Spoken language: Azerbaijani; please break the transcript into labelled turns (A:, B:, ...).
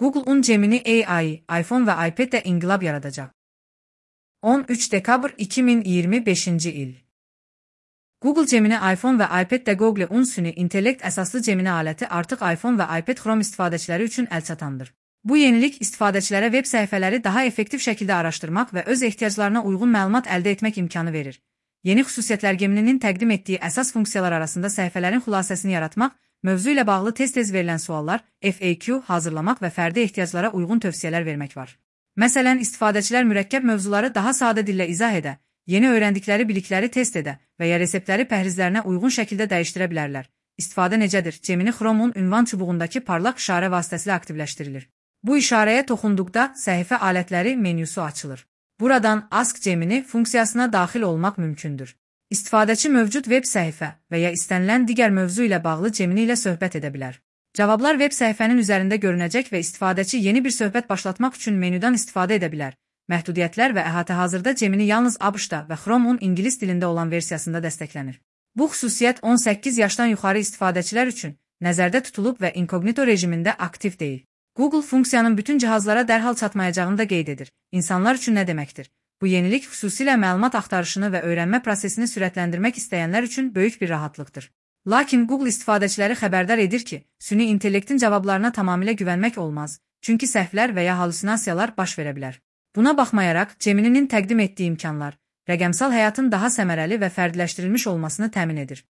A: Google'un Gemini AI, iPhone ve iPad'de inqilab yaradacak. 13 dekabr 2025 il. Google Gemini iPhone və iPaddə Google-un süni intellekt əsaslı Gemini aləti artıq iPhone və iPad Chrome istifadəçiləri üçün əlçatandır. Bu yenilik istifadəçilərə web səhifələri daha effektiv şəkildə araşdırmaq və öz ehtiyaclarına uyğun məlumat əldə etmək imkanı verir. Yeni xüsusiyyətlər Gemini'nin təqdim etdiyi əsas funksiyalar arasında səhifələrin xülasəsini yaratmaq, mövzu ilə bağlı tez-tez verilən suallar, FAQ hazırlamaq və fərdi ehtiyaclara uyğun tövsiyələr vermək var. Məsələn, istifadəçilər mürəkkəb mövzuları daha sadə dillə izah edə, yeni öyrəndikləri bilikləri test edə və ya reseptləri pəhrizlərinə uyğun şəkildə dəyişdirə bilərlər. İstifadə necədir? Gemini Chrome'un ünvan çubuğundakı parlaq işarə vasitəsilə aktivləşdirilir. Bu işarəyə toxunduqda səhifə alətləri menyusu açılır. Buradan Ask Gemini funksiyasına daxil olmaq mümkündür. İstifadəçi mövcud web səhifə və ya istənilən digər mövzu ilə bağlı Gemini ilə söhbət edə bilər. Cavablar web səhifənin üzərində görünəcək və istifadəçi yeni bir söhbət başlatmaq üçün menyudan istifadə edə bilər. Məhdudiyyətlər və əhatə hazırda Gemini yalnız ABŞ-da və Chrome'un ingilis dilində olan versiyasında dəstəklənir. Bu xüsusiyyət 18 yaşdan yuxarı istifadəçilər üçün nəzərdə tutulub və inkognito rejimində aktiv deyil. Google funksiyanın bütün cihazlara dərhal çatmayacağını da qeyd edir. İnsanlar üçün nə deməkdir? Bu yenilik xüsusilə məlumat axtarışını və öyrənmə prosesini sürətləndirmək istəyənlər üçün böyük bir rahatlıqdır. Lakin Google istifadəçiləri xəbərdar edir ki, süni intellektin cavablarına tamamilə güvənmək olmaz, çünki səhvlər və ya halüsinasiyalar baş verə bilər. Buna baxmayaraq, Gemini'nin təqdim etdiyi imkanlar, rəqəmsal həyatın daha səmərəli və fərdiləşdirilmiş olmasını təmin edir.